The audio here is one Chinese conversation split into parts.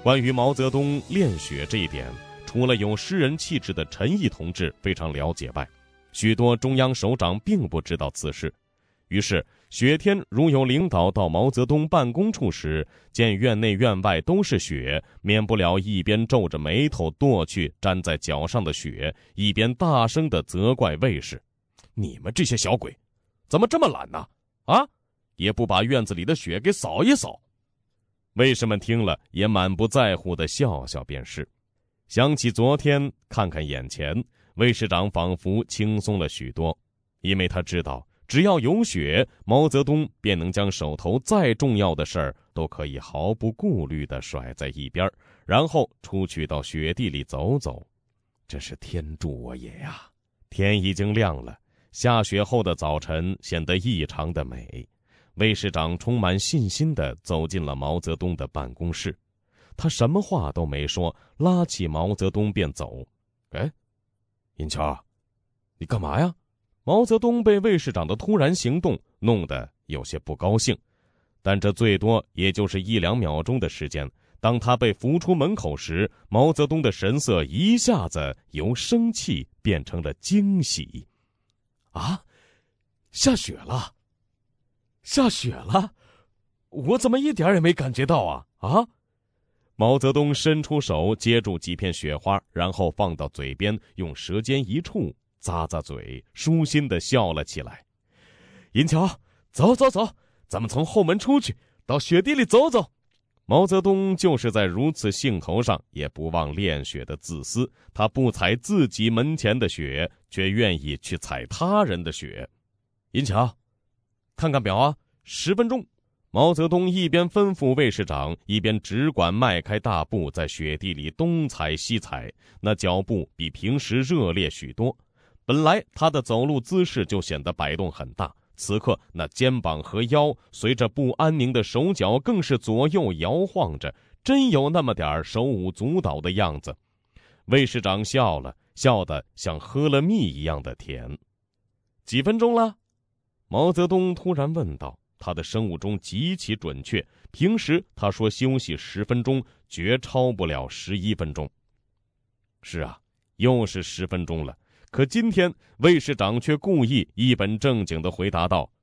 关于毛泽东练血这一点，除了有诗人气质的陈毅同志非常了解外，许多中央首长并不知道此事。于是雪天如有领导到毛泽东办公处时，见院内院外都是雪，免不了一边皱着眉头跺去粘在脚上的雪，一边大声地责怪卫士：你们这些小鬼怎么这么懒呢？啊，也不把院子里的雪给扫一扫。卫士们听了也满不在乎地笑笑便是。想起昨天，看看眼前，卫士长仿佛轻松了许多，因为他知道只要有雪，毛泽东便能将手头再重要的事儿都可以毫不顾虑地甩在一边，然后出去到雪地里走走。这是天助我也呀！天已经亮了，下雪后的早晨显得异常的美。卫士长充满信心地走进了毛泽东的办公室，他什么话都没说，拉起毛泽东便走。哎，银桥，你干嘛呀？毛泽东被卫士长的突然行动弄得有些不高兴，但这最多也就是1-2秒钟的时间。当他被扶出门口时，毛泽东的神色一下子由生气变成了惊喜。啊，下雪了！下雪了！我怎么一点也没感觉到啊？啊！毛泽东伸出手接住几片雪花，然后放到嘴边，用舌尖一触，咂咂嘴，舒心地笑了起来。银桥，走走走，咱们从后门出去，到雪地里走走。毛泽东就是在如此兴头上，也不忘练雪的自私。他不踩自己门前的雪，却愿意去踩他人的雪。银桥，看看表啊，10分钟。毛泽东一边吩咐卫士长，一边只管迈开大步在雪地里东踩西踩，那脚步比平时热烈许多。本来他的走路姿势就显得摆动很大，此刻那肩膀和腰随着不安宁的手脚更是左右摇晃着，真有那么点手舞足蹈的样子。卫士长笑了，笑得像喝了蜜一样的甜。几分钟了？毛泽东突然问道。他的生物钟极其准确，平时他说休息10分钟，绝超不了11分钟。是啊，又是10分钟了。可今天卫士长却故意一本正经地回答道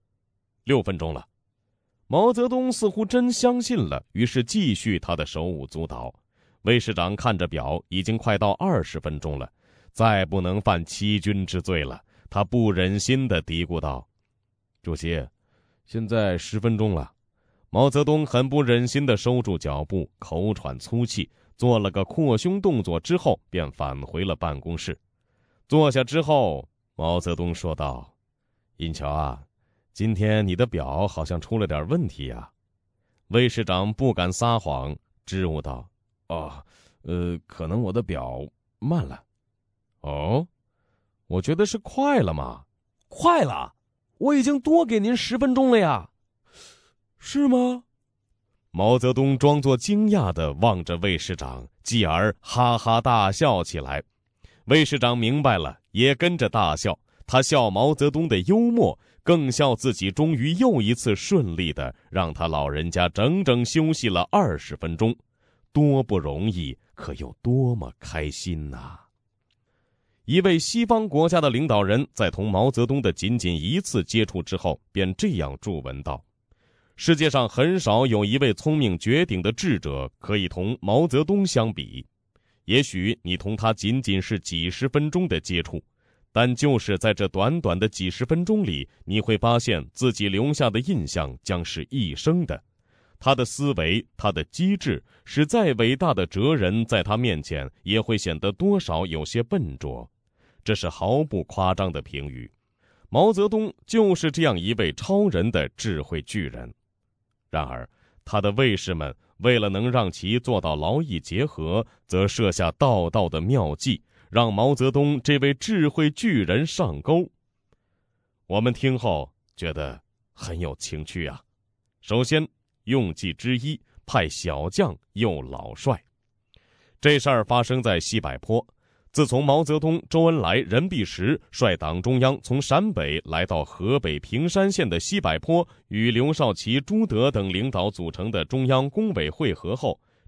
：6分钟了。毛泽东似乎真相信了，于是继续他的手舞足蹈。卫士长看着表，已经快到20分钟了，再不能犯欺君之罪了。他不忍心地嘀咕道：主席，现在10分钟了。毛泽东很不忍心地收住脚步，口喘粗气，做了个扩胸动作之后，便返回了办公室。坐下之后，毛泽东说道：银桥啊，今天你的表好像出了点问题呀。卫士长不敢撒谎，支吾道：可能我的表慢了。哦，我觉得是快了嘛。 快了？我已经多给您10分钟了呀。 是吗？毛泽东装作惊讶地望着卫士长，继而哈哈大笑起来。卫士长明白了，也跟着大笑。他笑毛泽东的幽默，更笑自己终于又一次顺利地让他老人家整整休息了20分钟。多不容易，可又多么开心呐！一位西方国家的领导人在同毛泽东的仅一次接触之后，便这样注文道：世界上很少有一位聪明绝顶的智者可以同毛泽东相比。也许你同他仅是几十分钟的接触，但就是在这短短的几十分钟里，你会发现自己留下的印象将是一生的。他的思维，他的机智，使再伟大的哲人在他面前也会显得多少有些笨拙。这是毫不夸张的评语。毛泽东就是这样一位超人的智慧巨人。然而他的卫士们为了能让其做到劳逸结合，则设下道道的妙计，让毛泽东这位智慧巨人上钩。我们听后觉得很有情趣啊。首先，用计之一，派小将诱老帅。这事儿发生在西柏坡。自从毛泽东、周恩来、任弼时率党中央从陕北来到河北平山县的西柏坡，与刘少奇、朱德等领导组成的中央工委会合后，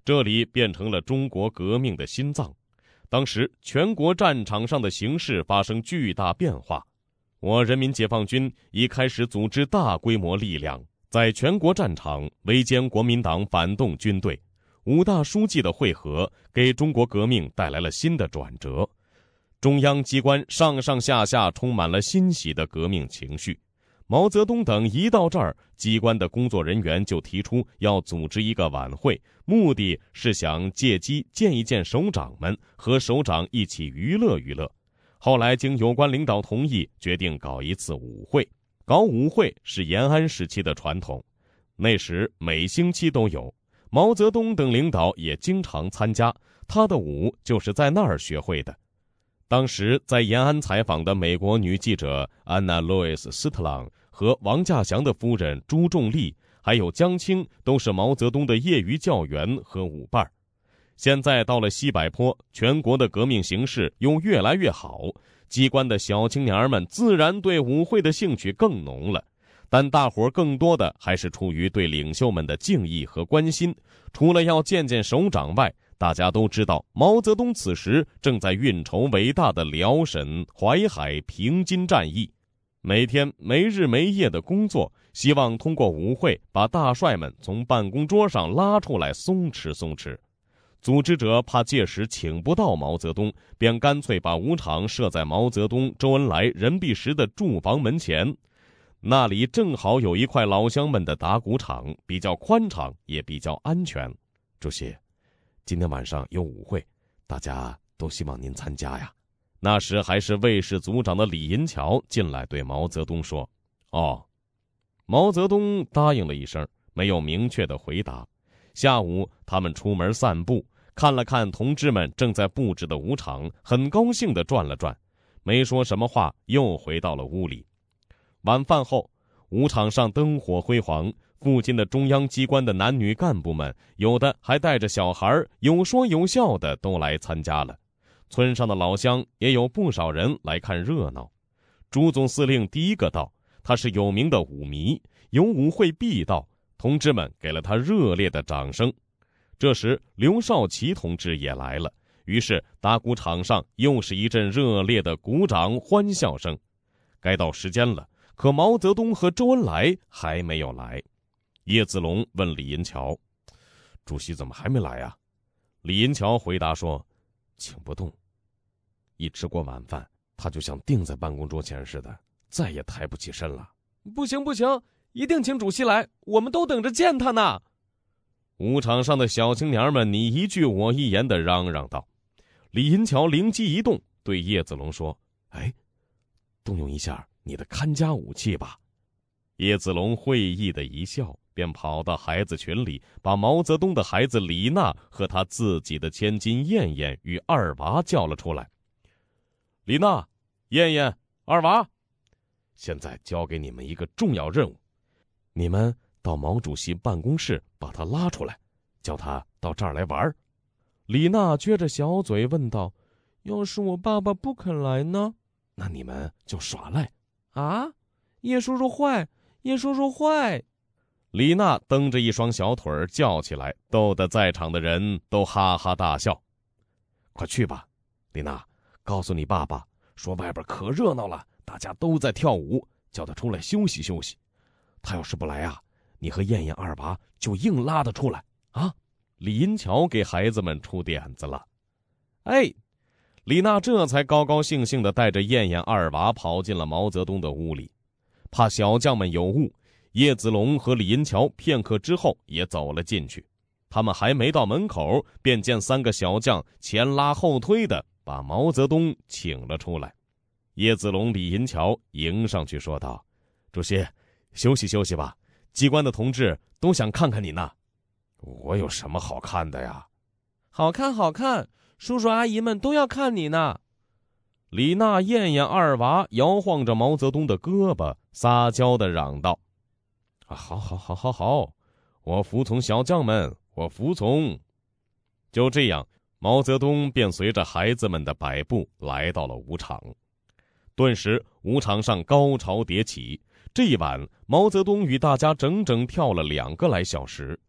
这里变成了中国革命的心脏。当时全国战场上的形势发生巨大变化，我人民解放军已开始组织大规模力量，在全国战场围歼国民党反动军队。五大书记的会合给中国革命带来了新的转折，中央机关上上下下充满了欣喜的革命情绪。毛泽东等一到这儿，机关的工作人员就提出要组织一个晚会，目的是想借机见一见首长们，和首长一起娱乐娱乐。后来经有关领导同意，决定搞一次舞会。搞舞会是延安时期的传统，那时每星期都有，毛泽东等领导也经常参加，他的舞就是在那儿学会的。当时在延安采访的美国女记者安娜·路易斯·斯特朗和王稼祥的夫人朱仲丽，还有江青，都是毛泽东的业余教员和舞伴。现在到了西柏坡，全国的革命形势又越来越好，机关的小青年们自然对舞会的兴趣更浓了。但大伙儿更多的还是出于对领袖们的敬意和关心，除了要见见首长外，大家都知道毛泽东此时正在运筹伟大的辽沈、淮海、平津战役，每天没日没夜的工作，希望通过舞会把大帅们从办公桌上拉出来松弛松弛。组织者怕届时请不到毛泽东，便干脆把舞场设在毛泽东、周恩来、任弼时的住房门前，那里正好有一块老乡们的打鼓场，比较宽敞，也比较安全。主席，今天晚上有舞会，大家都希望您参加呀。那时还是卫士组长的李银桥进来对毛泽东说：“哦。”毛泽东答应了一声，没有明确的回答。下午他们出门散步，看了看同志们正在布置的舞场，很高兴地转了转，没说什么话，又回到了屋里。晚饭后，舞场上灯火辉煌，附近的中央机关的男女干部们，有的还带着小孩，有说有笑的都来参加了。村上的老乡也有不少人来看热闹。朱总司令第一个到，他是有名的舞迷，有舞会必到，同志们给了他热烈的掌声。这时刘少奇同志也来了，于是打鼓场上又是一阵热烈的鼓掌欢笑声。该到时间了，可毛泽东和周恩来还没有来。叶子龙问李银桥：“主席怎么还没来啊？”李银桥回答说：“请不动。一吃过晚饭，他就像定在办公桌前似的，再也抬不起身了。”“ 不行不行，一定请主席来，我们都等着见他呢。” 舞场上的小青年们你一句我一言地嚷嚷道。李银桥灵机一动，对叶子龙说：“哎，动用一下你的看家武器吧。”叶子龙会意的一笑，便跑到孩子群里，把毛泽东的孩子李娜和他自己的千金燕燕与二娃叫了出来。“李娜、燕燕、二娃，现在交给你们一个重要任务，你们到毛主席办公室把他拉出来，叫他到这儿来玩。”李娜撅着小嘴问道：“ 要是我爸爸不肯来呢？”“ 那你们就耍赖。”“ 啊，叶叔叔坏，叶叔叔坏！” 李娜蹬着一双小腿儿叫起来，逗得在场的人都哈哈大笑。“快去吧，李娜，告诉你爸爸，说外边可热闹了，大家都在跳舞，叫他出来休息休息。他要是不来啊，你和燕燕二娃就硬拉他出来啊！”李银桥给孩子们出点子了。哎，李娜这才高高兴兴地带着燕燕二娃跑进了毛泽东的屋里。怕小将们有误，叶子龙和李银桥片刻之后也走了进去。他们还没到门口，便见三个小将前拉后推的把毛泽东请了出来。叶子龙、李银桥迎上去说道：“主席，休息休息吧，机关的同志都想看看你呢。”“我有什么好看的呀？”“ 好看好看，叔叔阿姨们都要看你呢。” 李娜、燕燕二娃摇晃着毛泽东的胳膊，撒娇地嚷道：“好好好好好，我服从小将们，我服从。”就这样，毛泽东便随着孩子们的摆布来到了舞场。顿时舞场上高潮迭起，这一晚毛泽东与大家整整跳了2个来小时。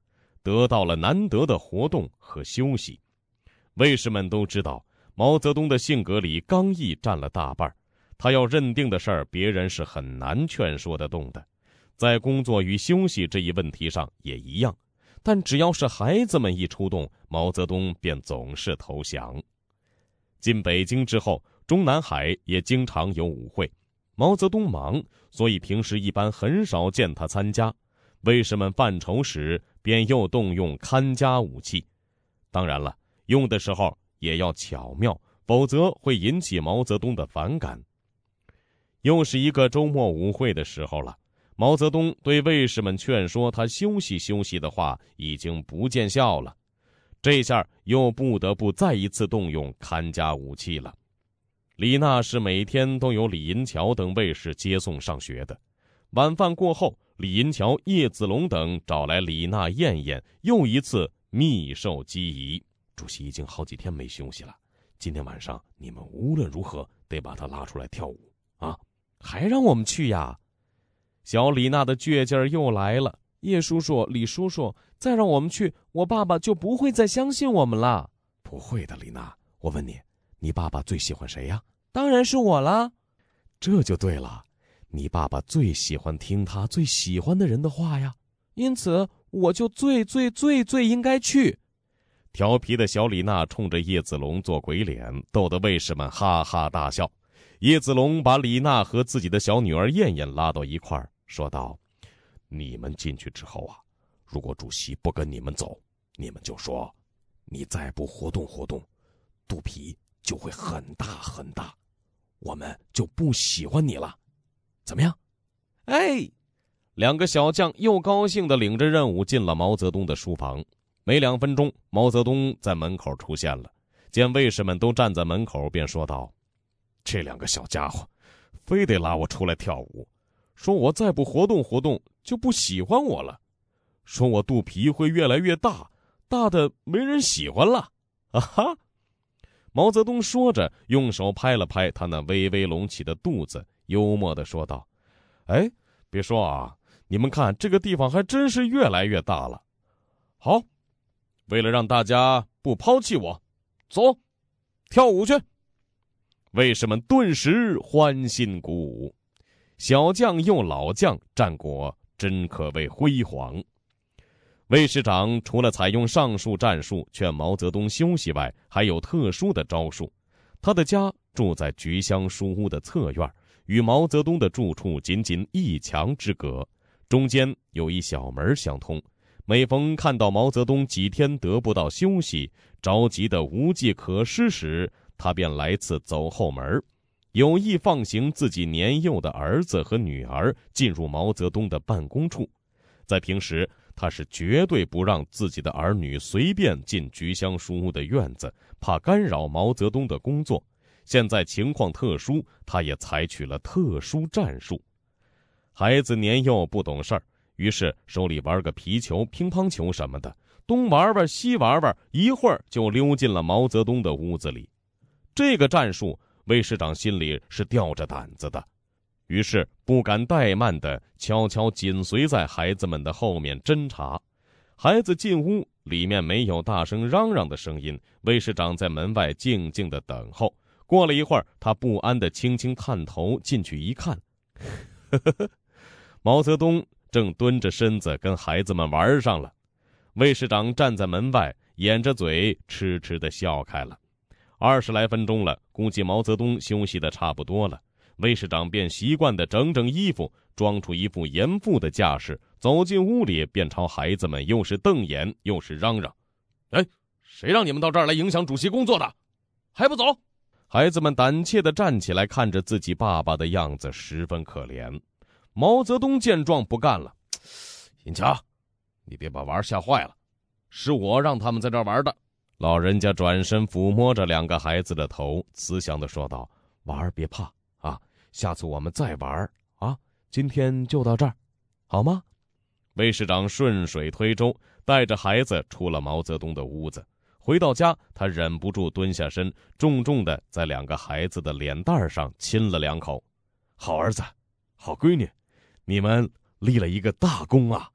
得到了难得的活动和休息。卫士们都知道，毛泽东的性格里刚毅占了大半，他要认定的事儿，别人是很难劝说得动的。在工作与休息这一问题上也一样，但只要是孩子们一出动，毛泽东便总是投降。进北京之后，中南海也经常有舞会，毛泽东忙，所以平时一般很少见他参加。卫士们犯愁时，便又动用看家武器。当然了，用的时候也要巧妙，否则会引起毛泽东的反感。又是一个周末舞会的时候了，毛泽东对卫士们劝说他休息休息的话已经不见效了，这下又不得不再一次动用看家武器了。李娜是每天都有李银桥等卫士接送上学的，晚饭过后，李银桥、叶子龙等找来李娜、燕燕，又一次密授机宜。主席已经好几天没休息了，今天晚上你们无论如何得把他拉出来跳舞啊！ 还让我们去呀？小李娜的倔劲儿又来了。叶叔叔、李叔叔，再让我们去，我爸爸就不会再相信我们了。 不会的，李娜，我问你，你爸爸最喜欢谁呀？ 当然是我啦。 这就对了，你爸爸最喜欢听他最喜欢的人的话呀， 因此我就最应该去。 调皮的小李娜冲着叶子龙做鬼脸，逗得卫士们哈哈大笑。叶子龙把李娜和自己的小女儿燕燕拉到一块儿，说道：你们进去之后啊，如果主席不跟你们走，你们就说你再不活动活动，肚皮就会很大很大，我们就不喜欢你了，怎么样？ 哎， 两个小将又高兴地领着任务进了毛泽东的书房。没2分钟，毛泽东在门口出现了，见卫士们都站在门口，便说道：这两个小家伙非得拉我出来跳舞，说我再不活动活动就不喜欢我了，说我肚皮会越来越大，大的没人喜欢了。啊哈！毛泽东说着，用手拍了拍他那微微隆起的肚子，幽默地说道：哎，别说啊，你们看这个地方还真是越来越大了。好，为了让大家不抛弃我，走，跳舞去。卫士们顿时欢欣鼓舞，小将又老将，战果真可谓辉煌。卫士长除了采用上述战术劝毛泽东休息外，还有特殊的招数。他的家住在菊香书屋的侧院，与毛泽东的住处仅仅1墙之隔，中间有一小门相通。每逢看到毛泽东几天得不到休息，着急得无计可施时，他便来次走后门，有意放行自己年幼的儿子和女儿进入毛泽东的办公处。在平时，他是绝对不让自己的儿女随便进菊香书屋的院子，怕干扰毛泽东的工作。现在情况特殊，他也采取了特殊战术。孩子年幼不懂事儿，于是手里玩个皮球、乒乓球什么的，东玩玩西玩玩，一会儿就溜进了毛泽东的屋子里。这个战术，卫士长心里是吊着胆子的，于是不敢怠慢地悄悄紧随在孩子们的后面侦查。孩子进屋，里面没有大声嚷嚷的声音，卫士长在门外静静地等候。过了一会儿，他不安地轻轻探头进去一看，毛泽东正蹲着身子跟孩子们玩上了。卫士长站在门外，掩着嘴痴痴地笑开了。20来分钟了，估计毛泽东休息得差不多了，卫士长便习惯地整整衣服，装出一副严父的架势，走进屋里，便朝孩子们又是瞪眼又是嚷嚷：哎，谁让你们到这儿来影响主席工作的，还不走？孩子们胆怯地站起来，看着自己爸爸的样子，十分可怜。毛泽东见状不干了：银桥，你别把娃吓坏了，是我让他们在这儿玩的。老人家转身抚摸着两个孩子的头，慈祥地说道：娃儿别怕啊，下次我们再玩啊，今天就到这儿，好吗？卫士长顺水推舟，带着孩子出了毛泽东的屋子。回到家，他忍不住蹲下身，重重地在两个孩子的脸蛋上亲了2口。好儿子，好闺女，你们立了一个大功啊！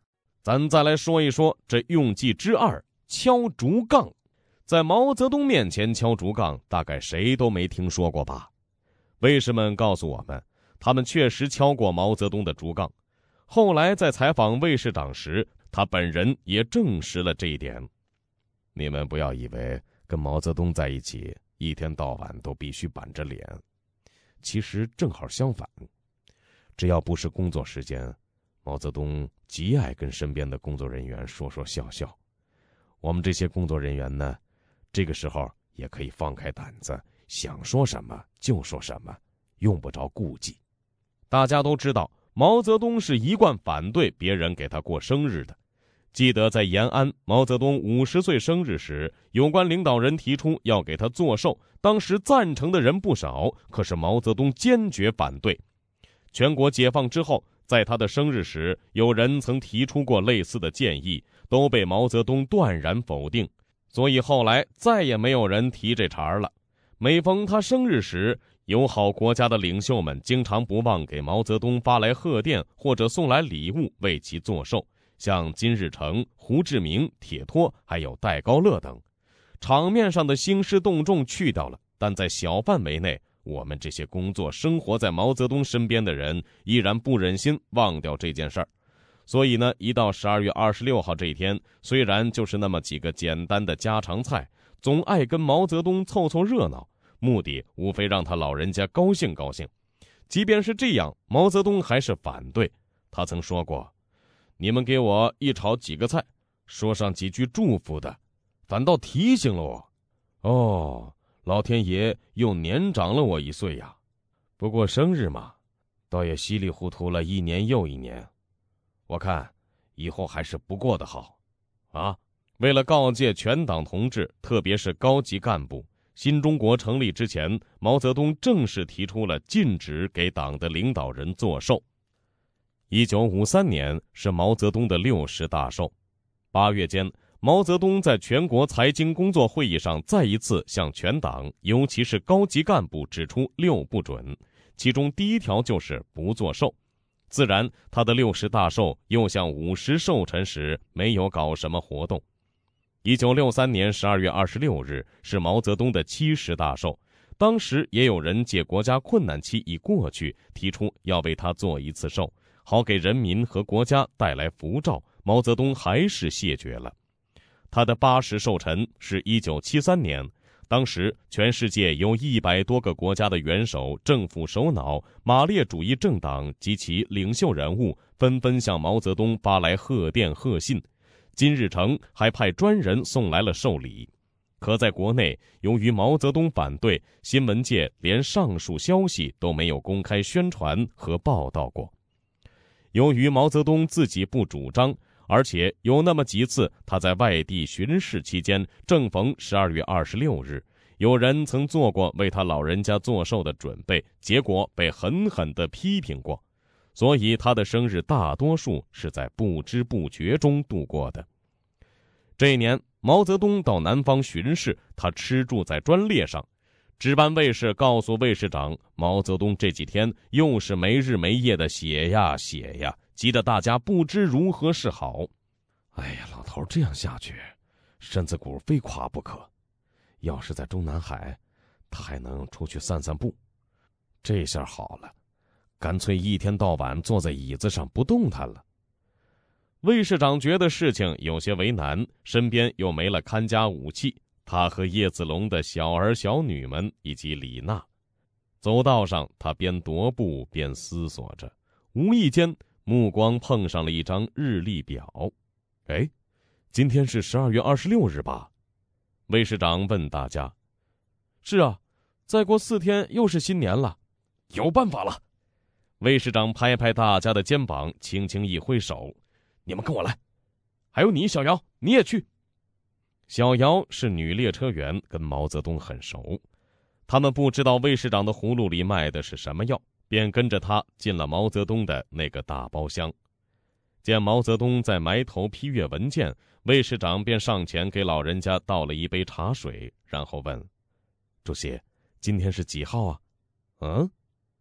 咱再来说一说这用计之二，敲竹杠。在毛泽东面前敲竹杠，大概谁都没听说过吧？卫士们告诉我们，他们确实敲过毛泽东的竹杠。后来在采访卫士长时，他本人也证实了这一点。你们不要以为跟毛泽东在一起，一天到晚都必须板着脸。其实正好相反，只要不是工作时间，毛泽东极爱跟身边的工作人员说说笑笑。我们这些工作人员呢，这个时候也可以放开胆子，想说什么就说什么，用不着顾忌。大家都知道，毛泽东是一贯反对别人给他过生日的。记得在延安，毛泽东50岁生日时，有关领导人提出要给他做寿，当时赞成的人不少，可是毛泽东坚决反对。全国解放之后，在他的生日时，有人曾提出过类似的建议，都被毛泽东断然否定，所以后来再也没有人提这茬了。每逢他生日时，友好国家的领袖们经常不忘给毛泽东发来贺电或者送来礼物为其做寿，像金日成、胡志明、铁托还有戴高乐等。场面上的兴师动众去掉了，但在小范围内，我们这些工作生活在毛泽东身边的人依然不忍心忘掉这件事儿。所以呢，一到12月26号这一天，虽然就是那么几个简单的家常菜，总爱跟毛泽东凑凑热闹，目的无非让他老人家高兴高兴。即便是这样，毛泽东还是反对。他曾说过，你们给我一炒几个菜，说上几句祝福的，反倒提醒了我。哦，老天爷又年长了我1岁呀。不过生日嘛，倒也稀里糊涂了1年又1年。我看以后还是不过得好啊。为了告诫全党同志，特别是高级干部，新中国成立之前，毛泽东正式提出了禁止给党的领导人做寿。1953年是毛泽东的60大寿。8月间，毛泽东在全国财经工作会议上再一次向全党，尤其是高级干部指出6不准，其中第一条就是不做寿。自然，他的60大寿又像50寿辰时没有搞什么活动。1963年12月26日是毛泽东的70大寿，当时也有人借国家困难期已过去，提出要为他做一次寿，好给人民和国家带来福兆，毛泽东还是谢绝了。他的80寿辰是1973年，当时全世界有100多个国家的元首、政府首脑、马列主义政党及其领袖人物纷纷向毛泽东发来贺电贺信，金日成还派专人送来了寿礼。可在国内，由于毛泽东反对，新闻界连上述消息都没有公开宣传和报道过。由于毛泽东自己不主张，而且有那么几次他在外地巡视期间，正逢12月26日，有人曾做过为他老人家做寿的准备，结果被狠狠地批评过，所以他的生日大多数是在不知不觉中度过的。这一年，毛泽东到南方巡视，他吃住在专列上。值班卫士告诉卫士长，毛泽东这几天又是没日没夜的写呀写呀，急得大家不知如何是好。哎呀，老头这样下去，身子骨非垮不可。要是在中南海，他还能出去散散步。这下好了，干脆一天到晚坐在椅子上不动弹了。卫士长觉得事情有些为难，身边又没了看家武器，他和叶子龙的小儿小女们以及李娜。走道上，他边踱步边思索着，无意间目光碰上了一张日历表。哎，今天是12月26日吧？卫士长问大家。是啊，再过4天又是新年了。有办法了！卫士长拍拍大家的肩膀，轻轻一挥手，你们跟我来。还有你，小姚，你也去。小姚是女列车员，跟毛泽东很熟。他们不知道卫士长的葫芦里卖的是什么药，便跟着他进了毛泽东的那个大包厢。见毛泽东在埋头批阅文件，卫士长便上前给老人家倒了一杯茶水，然后问：主席，今天是几号啊？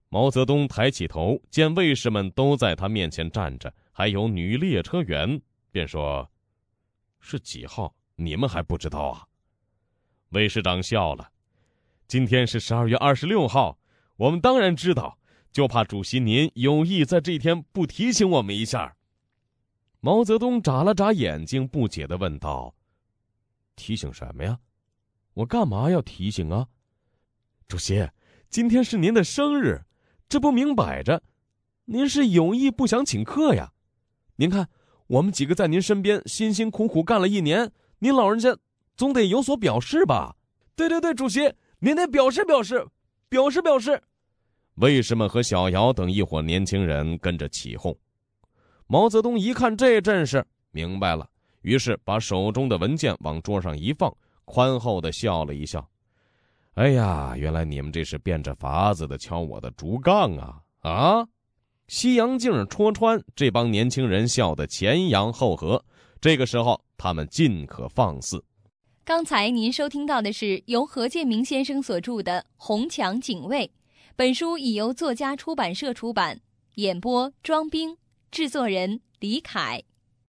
毛泽东抬起头，见卫士们都在他面前站着，还有女列车员，便说：“是几号？你们还不知道啊？”卫士长笑了：“今天是12月26号，我们当然知道，就怕主席您有意在这一天不提醒我们一下。”毛泽东眨了眨眼睛，不解地问道：“提醒什么呀？我干嘛要提醒啊？”主席，今天是您的生日，这不明摆着，您是有意不想请客呀？您看，我们几个在您身边辛辛苦苦干了1年，您老人家总得有所表示吧？对，主席，您得表示。卫士们和小姚等一伙年轻人跟着起哄。毛泽东一看这阵势，明白了，于是把手中的文件往桌上一放，宽厚地笑了一笑。哎呀，原来你们这是变着法子的敲我的竹杠啊！啊！西洋镜戳穿，这帮年轻人笑得前仰后合。这个时候，他们尽可放肆。 刚才您收听到的是由何建明先生所著的《红墙警卫》，本书已由作家出版社出版，演播庄冰，制作人李凯。